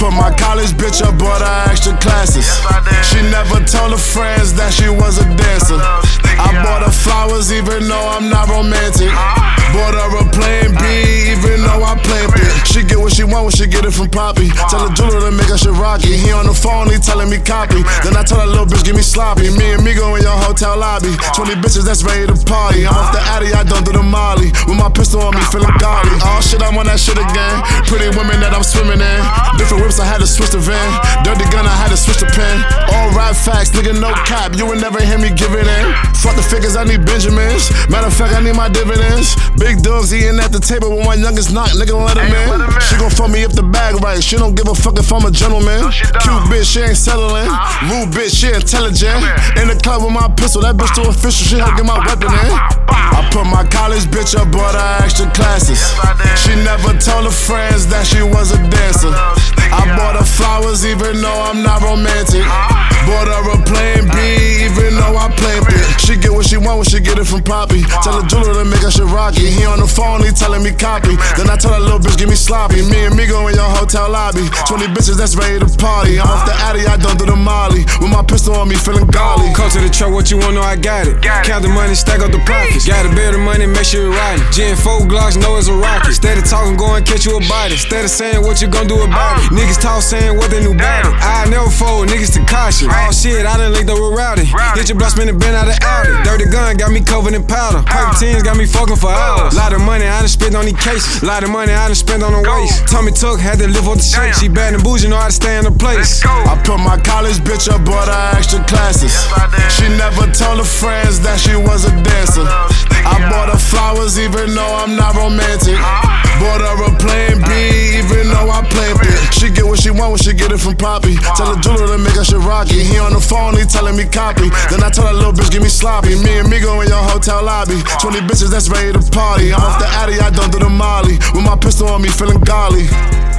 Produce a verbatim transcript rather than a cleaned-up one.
put my college bitch up, bought her extra classes. She never told her friends that she was a dancer. I bought her flowers even though I'm not romantic. Bought her a plan B even though I planned it. She get what she want when she get it from Poppy. Tell the jeweler to make her shit rocky. He on the phone, he telling me copy. Then I tell that little bitch, give me sloppy. Me and me go in your hotel lobby. twenty bitches that's ready to party. I'm off the Addy, I don't do the Molly. With my pistol on me, feeling godly. Oh shit, I want that shit again. Pretty women that I'm swimming in. Different whips, I had to switch the van. Dirty gun, I had to switch the pen. All rap facts, nigga, no cap. You would never hear me give it in. Fuck the figures, I need Benjamins. Matter of fact, I need my dividends. Big dogs eating at the table when my youngest knock, nigga, let him in. She gon' fuck me up the bag right. She don't give a fuck if I'm a gentleman. Cute bitch, she ain't settling. Rude bitch, she intelligent. In the club with my pistol, that bitch too official. She help get my weapon in. I put my college bitch up, bought her extra classes. She never told her friends that she was a dancer. I bought her flowers even though I'm not romantic. Bought her a plan B even though I planned it. She get what she want when she get it from Poppy. Tell the jeweler to make her shit rocky. He on the phone, he telling me copy. Then I tell that little bitch, give me sloppy. Me and me go in your hotel lobby. twenty bitches that's ready to party. I'm off the Addy, I don't do the Molly. With my pistol on me, feeling golly. Come to the truck, what you want, know I got it. Count the money, stack up the profits. Gotta bear the money, make sure you're riding. G and four Glocks, know it's a rocket. Steady talking, go and catch you a body. Steady saying what you gon' do about it. Niggas talk saying what they knew about it. I never fold, niggas to caution. Oh shit, I done linked up with Rowdy. Hit your block, spin the bend out of Audi. Dirty gun got me covered in powder. Purple teens got me fucking for hours. Lot of money I done spent on these cases. Lot of money I done spent on the waist. Tommy Tuck had to live on the shake. She bad and bougie, know how to stay in the place. I put my college bitch up, bought her extra classes. She never told her friends that she was a dancer. I bought her flowers even though I'm not romantic. Bought her a plan B even though I planned it. She get what she want when she get it from Poppy. Tell the jeweler to make her shit rocky. He on the phone, he telling me copy. Then I tell that little bitch, give me sloppy. Me and me go in your hotel lobby. twenty bitches that's ready to party. I'm off the Addy, I don't do the Molly. With my pistol on me, feeling golly.